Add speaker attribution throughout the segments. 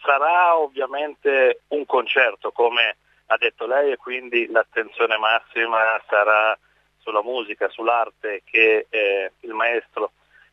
Speaker 1: Sarà ovviamente un concerto, come ha detto lei, e quindi l'attenzione massima sarà sulla musica, sull'arte che il maestro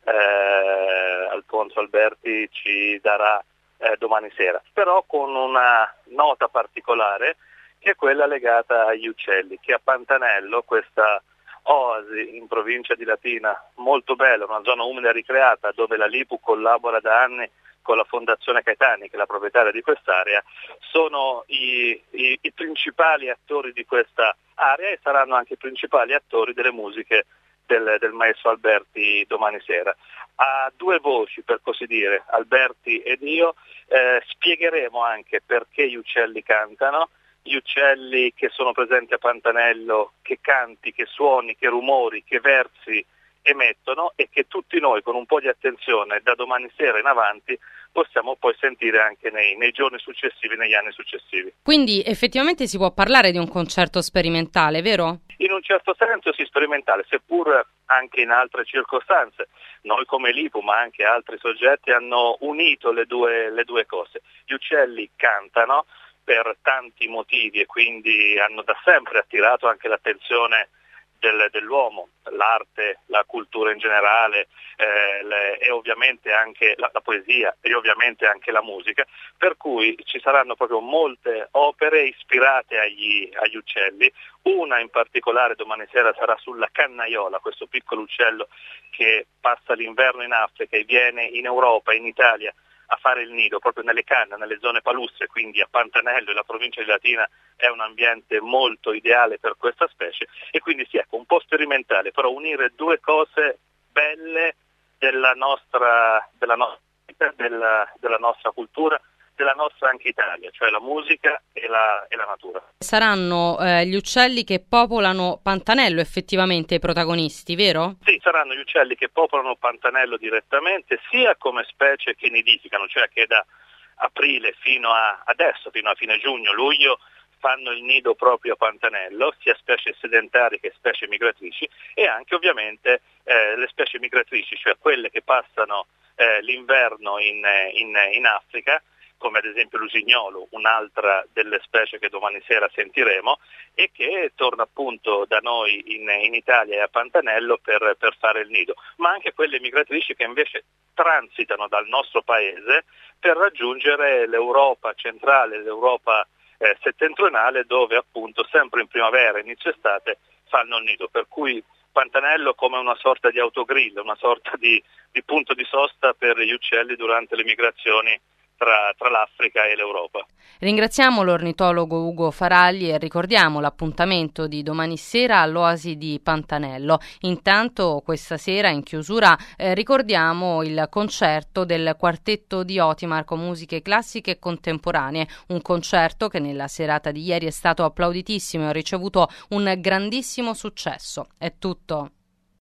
Speaker 1: Alfonso Alberti ci darà domani sera, però con una nota particolare che è quella legata agli uccelli, che a Pantanello, questa oasi in provincia di Latina, molto bella, una zona umida ricreata dove la LIPU collabora da anni con la Fondazione Caetani, che è la proprietaria di quest'area, sono i principali attori di questa area e saranno anche i principali attori delle musiche del maestro Alberti domani sera. A due voci, per così dire, Alberti ed io, spiegheremo anche perché gli uccelli cantano, gli uccelli che sono presenti a Pantanello, che canti, che suoni, che rumori, che versi emettono e che tutti noi con un po' di attenzione da domani sera in avanti possiamo poi sentire anche nei giorni successivi, negli anni successivi.
Speaker 2: Quindi effettivamente si può parlare di un concerto sperimentale, vero?
Speaker 1: In un certo senso sì, sperimentale, seppur anche in altre circostanze. Noi come LIPU, ma anche altri soggetti, hanno unito le due cose. Gli uccelli cantano per tanti motivi e quindi hanno da sempre attirato anche l'attenzione dell'uomo, l'arte, la cultura in generale e ovviamente anche la poesia e ovviamente anche la musica, per cui ci saranno proprio molte opere ispirate agli uccelli. Una in particolare domani sera sarà sulla cannaiola, questo piccolo uccello che passa l'inverno in Africa e viene in Europa, in Italia, a fare il nido proprio nelle canne, nelle zone palusse, quindi a Pantanello e la provincia di Latina è un ambiente molto ideale per questa specie e quindi sì, ecco, un po' sperimentale, però unire due cose belle della nostra vita, della nostra cultura, della nostra anche Italia, cioè la musica e la natura.
Speaker 2: Saranno gli uccelli che popolano Pantanello effettivamente i protagonisti, vero?
Speaker 1: Sì, saranno gli uccelli che popolano Pantanello direttamente, sia come specie che nidificano, cioè che da aprile fino a adesso, fino a fine giugno, luglio, fanno il nido proprio a Pantanello, sia specie sedentarie che specie migratrici, e anche ovviamente le specie migratrici, cioè quelle che passano l'inverno in Africa, come ad esempio l'usignolo, un'altra delle specie che domani sera sentiremo, e che torna appunto da noi in Italia e a Pantanello per fare il nido, ma anche quelle migratrici che invece transitano dal nostro paese per raggiungere l'Europa centrale, l'Europa settentrionale, dove appunto sempre in primavera, inizio estate, fanno il nido, per cui Pantanello come una sorta di autogrill, una sorta di punto di sosta per gli uccelli durante le migrazioni tra l'Africa e l'Europa.
Speaker 2: Ringraziamo l'ornitologo Ugo Faragli e ricordiamo l'appuntamento di domani sera all'Oasi di Pantanello. Intanto questa sera in chiusura ricordiamo il concerto del quartetto di Otimar con musiche classiche e contemporanee, un concerto che nella serata di ieri è stato applauditissimo e ha ricevuto un grandissimo successo. È tutto.